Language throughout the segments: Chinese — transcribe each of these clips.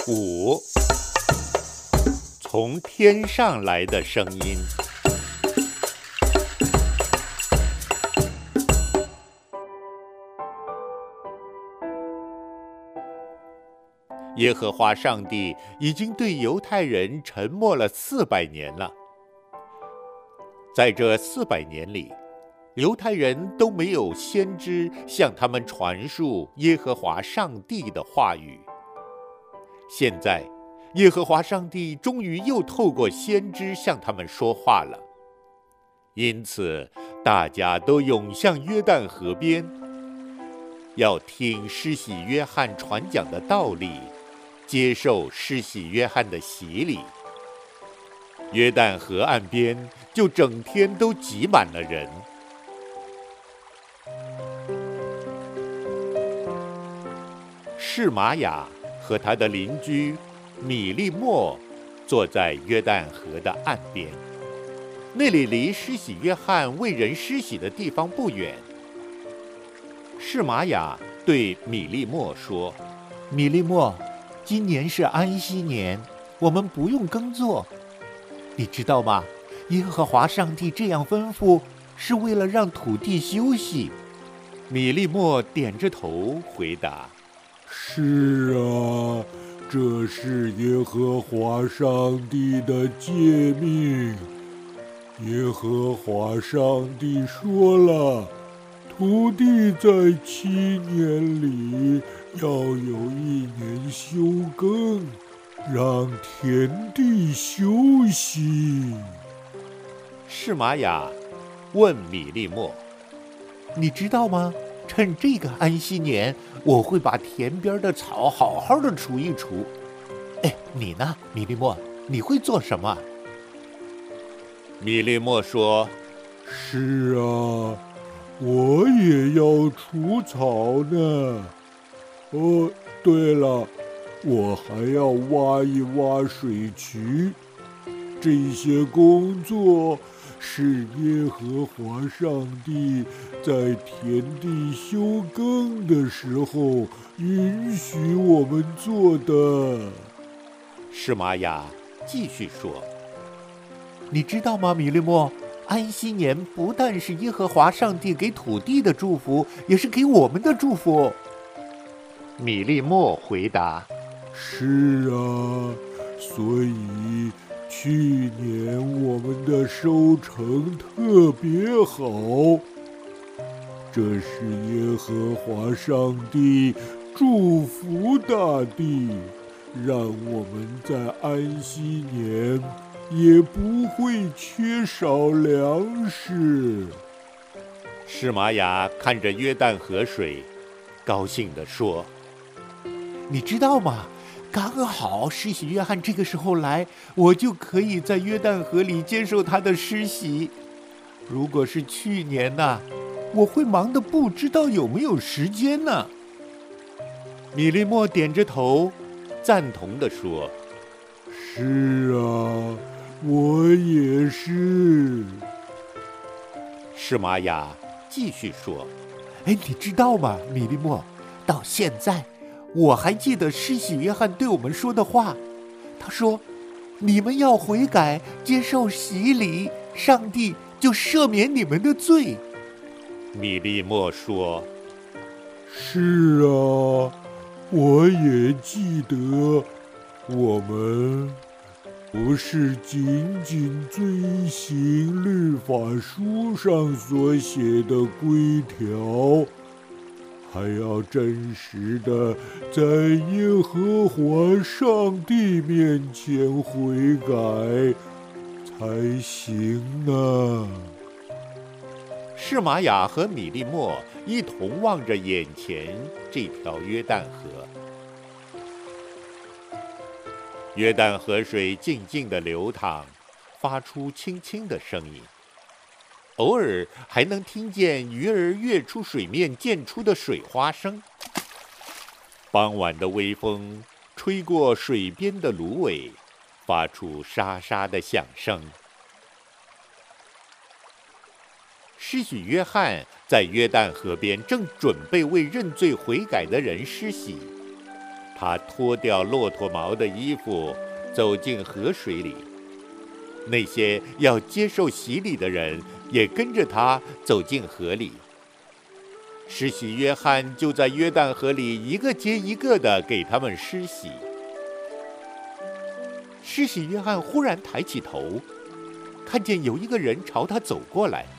5. 从天上来的声音。耶和华上帝已经对犹太人沉默了400年了。在这400年里，犹太人都没有先知向他们传述耶和华上帝的话语。现在，耶和华上帝终于又透过先知向他们说话了。因此，大家都涌向约旦河边，要听施洗约翰传讲的道理，接受施洗约翰的洗礼。约旦河岸边就整天都挤满了人。示玛雅和他的邻居米利末坐在约旦河的岸边，那里离施洗约翰为人施洗的地方不远。示玛雅对米利末说：“ 米利末，今年是安息年，我们不用耕作。你知道吗？耶和华上帝这样吩咐，是为了让土地休息。” 米利末点着头回答：“ 是啊，这是耶和华上帝的诫命。耶和华上帝说了，土地在7年里要有1年休耕，让田地休息。” 示玛雅问米利末：“ 你知道吗？趁这个安息年，我会把田边的草好好的除一除。你呢，米利末？你会做什么？” 米利末说：“ 是啊，我也要除草呢。对了，我还要挖一挖水渠。这些工作是耶和华上帝在田地休耕的时候允许我们做的。” 示玛雅继续说：“ 你知道吗，米利末？安息年不但是耶和华上帝给土地的祝福，也是给我们的祝福。” 米利末回答：“ 是啊，所以去年我们的收成特别好。这是耶和华上帝祝福大地，让我们在安息年也不会缺少粮食。” 示玛雅看着约旦河水，高兴地说：“ 你知道吗？刚好施洗约翰这个时候来，我就可以在约旦河里接受他的施洗。如果是去年呢，我会忙得不知道有没有时间呢。” 米利末点着头，赞同地说：“ 是啊，我也是。” 示玛雅继续说：“ 你知道吗，米利末？到现在，我还记得施洗约翰对我们说的话。他说：‘你们要悔改，接受洗礼，上帝就赦免你们的罪。’” 米利末说：“ 是啊，我也记得，我们不是仅仅遵行律法书上所写的规条，还要真实的在耶和华上帝面前悔改才行呢。” 示玛雅和米利末一同望着眼前这条约旦河。约旦河水静静地流淌，发出轻轻的声音，偶尔还能听见鱼儿跃出水面溅出的水花声。傍晚的微风吹过水边的芦苇，发出沙沙的响声。施洗约翰在约旦河边正准备为认罪悔改的人施洗， 他脱掉骆驼毛的衣服，走进河水里。那些要接受洗礼的人也跟着他走进河里。施洗约翰就在约旦河里一个接一个地给他们施洗。施洗约翰忽然抬起头，看见有一个人朝他走过来。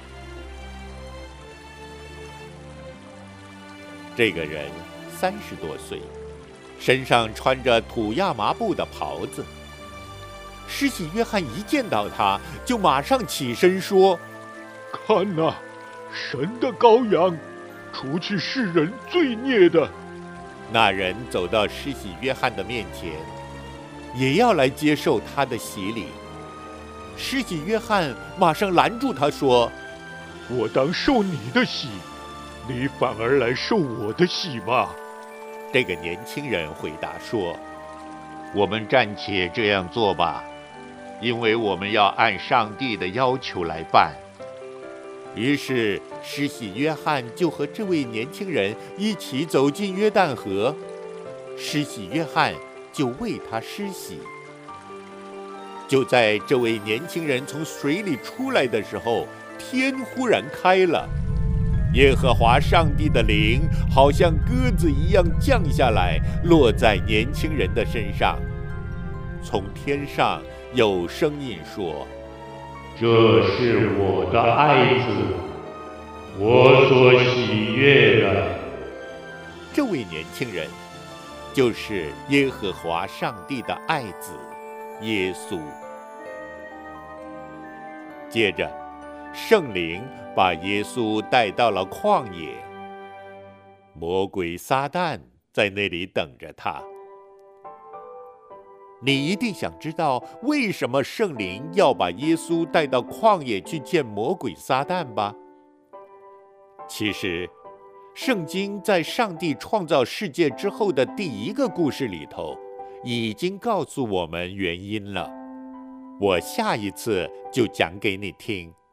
这个人30多岁，身上穿着土亚麻布的袍子。施洗约翰一见到他，就马上起身说：“ 看哪，神的羔羊，除去世人罪孽的。” 那人走到施洗约翰的面前，也要来接受他的洗礼。施洗约翰马上拦住他说：“ 我当受你的洗，你反而来受我的洗吗？” 这个年轻人回答说：“我们暂且这样做吧，因为我们要按上帝的要求来办。”于是施洗约翰就和这位年轻人一起走进约旦河，施洗约翰就为他施洗。就在这位年轻人从水里出来的时候，天忽然开了，耶和华上帝的灵好像鸽子一样降下来，落在年轻人的身上。从天上有声音说：“ 这是我的爱子，我所喜悦的。” 这位年轻人就是耶和华上帝的爱子耶稣。接着，圣灵把耶稣带到了旷野，魔鬼撒旦在那里等着他。你一定想知道为什么圣灵要把耶稣带到旷野去见魔鬼撒旦吧？其实，圣经在上帝创造世界之后的第一个故事里头，已经告诉我们原因了。我下一次就讲给你听。